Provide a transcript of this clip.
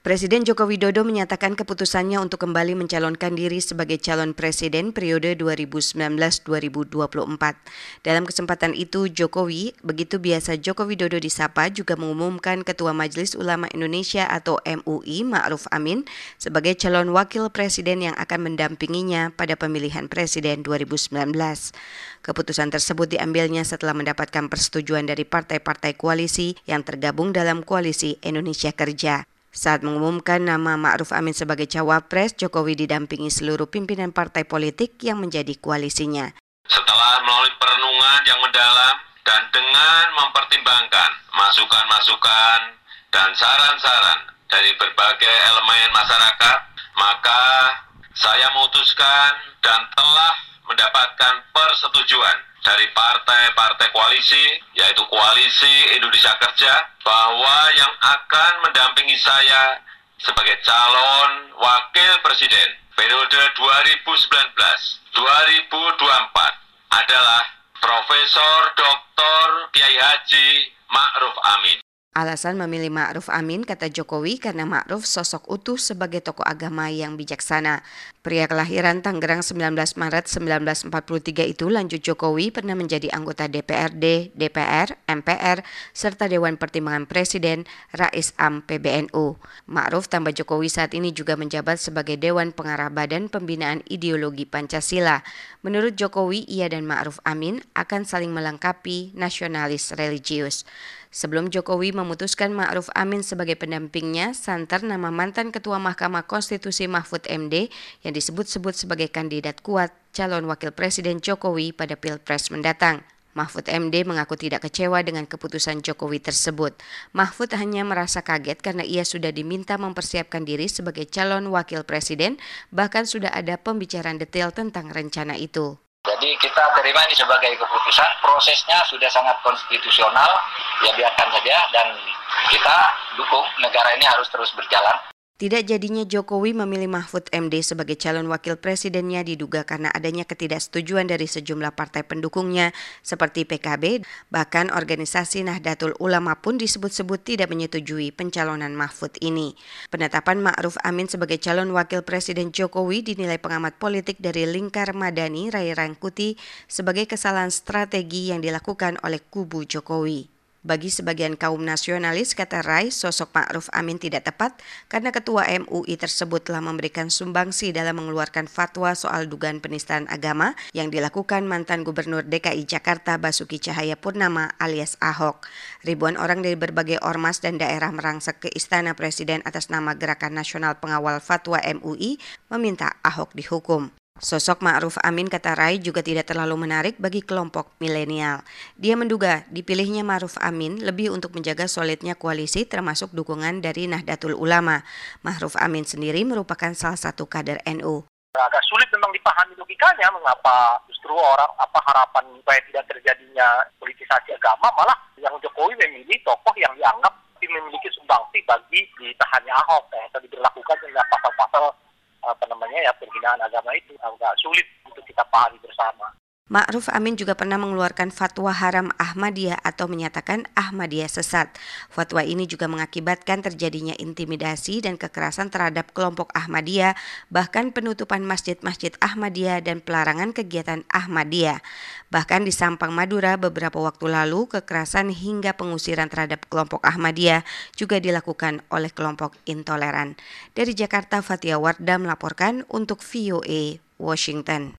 Presiden Joko Widodo menyatakan keputusannya untuk kembali mencalonkan diri sebagai calon presiden periode 2019-2024. Dalam kesempatan itu, Jokowi, begitu biasa Joko Widodo disapa, juga mengumumkan Ketua Majelis Ulama Indonesia atau MUI Ma'ruf Amin sebagai calon wakil presiden yang akan mendampinginya pada pemilihan presiden 2019. Keputusan tersebut diambilnya setelah mendapatkan persetujuan dari partai-partai koalisi yang tergabung dalam Koalisi Indonesia Kerja. Saat mengumumkan nama Ma'ruf Amin sebagai cawapres, Jokowi didampingi seluruh pimpinan partai politik yang menjadi koalisinya. Setelah melalui perenungan yang mendalam dan dengan mempertimbangkan masukan-masukan dan saran-saran dari berbagai elemen masyarakat, maka saya memutuskan dan telah mendapatkan persetujuan dari partai-partai koalisi, yaitu Koalisi Indonesia Kerja, bahwa yang akan mendampingi saya sebagai calon wakil presiden periode 2019-2024 adalah Profesor Dr. Kiai Haji Ma'ruf Amin. Alasan memilih Ma'ruf Amin, kata Jokowi, karena Ma'ruf sosok utuh sebagai tokoh agama yang bijaksana. Pria kelahiran Tangerang 19 Maret 1943 itu, lanjut Jokowi, pernah menjadi anggota DPRD, DPR, MPR, serta Dewan Pertimbangan Presiden, Rais Am PBNU. Ma'ruf tambah Jokowi saat ini juga menjabat sebagai Dewan Pengarah Badan Pembinaan Ideologi Pancasila. Menurut Jokowi, ia dan Ma'ruf Amin akan saling melengkapi nasionalis religius. Sebelum Jokowi memutuskan Ma'ruf Amin sebagai pendampingnya, santer nama mantan Ketua Mahkamah Konstitusi Mahfud MD yang disebut-sebut sebagai kandidat kuat calon wakil presiden Jokowi pada Pilpres mendatang. Mahfud MD mengaku tidak kecewa dengan keputusan Jokowi tersebut. Mahfud hanya merasa kaget karena ia sudah diminta mempersiapkan diri sebagai calon wakil presiden, bahkan sudah ada pembicaraan detail tentang rencana itu. Jadi kita terima ini sebagai keputusan, prosesnya sudah sangat konstitusional, ya biarkan saja dan kita dukung negara ini harus terus berjalan. Tidak jadinya Jokowi memilih Mahfud MD sebagai calon wakil presidennya diduga karena adanya ketidaksetujuan dari sejumlah partai pendukungnya seperti PKB, bahkan organisasi Nahdlatul Ulama pun disebut-sebut tidak menyetujui pencalonan Mahfud ini. Penetapan Ma'ruf Amin sebagai calon wakil presiden Jokowi dinilai pengamat politik dari Lingkar Madani, Ray Rangkuti, sebagai kesalahan strategi yang dilakukan oleh kubu Jokowi. Bagi sebagian kaum nasionalis, kata Rai, sosok Ma'ruf Amin tidak tepat karena Ketua MUI tersebut telah memberikan sumbangsi dalam mengeluarkan fatwa soal dugaan penistaan agama yang dilakukan mantan Gubernur DKI Jakarta Basuki Cahayapurnama alias Ahok. Ribuan orang dari berbagai ormas dan daerah merangsek ke Istana Presiden atas nama Gerakan Nasional Pengawal Fatwa MUI meminta Ahok dihukum. Sosok Ma'ruf Amin, kata Rai, juga tidak terlalu menarik bagi kelompok milenial. Dia menduga dipilihnya Ma'ruf Amin lebih untuk menjaga solidnya koalisi termasuk dukungan dari Nahdlatul Ulama. Ma'ruf Amin sendiri merupakan salah satu kader NU. Agak sulit memang dipahami logikanya mengapa justru orang harapan supaya tidak terjadinya politisasi agama, malah yang Jokowi memilih tokoh yang dianggap memiliki sumbangsi bagi ditahannya Ahok yang tadi diberlakukan dengan pasal-pasal penghinaan agama itu agak sulit untuk kita pahami bersama. Ma'ruf Amin juga pernah mengeluarkan fatwa haram Ahmadiyah atau menyatakan Ahmadiyah sesat. Fatwa ini juga mengakibatkan terjadinya intimidasi dan kekerasan terhadap kelompok Ahmadiyah, bahkan penutupan masjid-masjid Ahmadiyah dan pelarangan kegiatan Ahmadiyah. Bahkan di Sampang, Madura beberapa waktu lalu, kekerasan hingga pengusiran terhadap kelompok Ahmadiyah juga dilakukan oleh kelompok intoleran. Dari Jakarta, Fatia Wardah melaporkan untuk VOA Washington.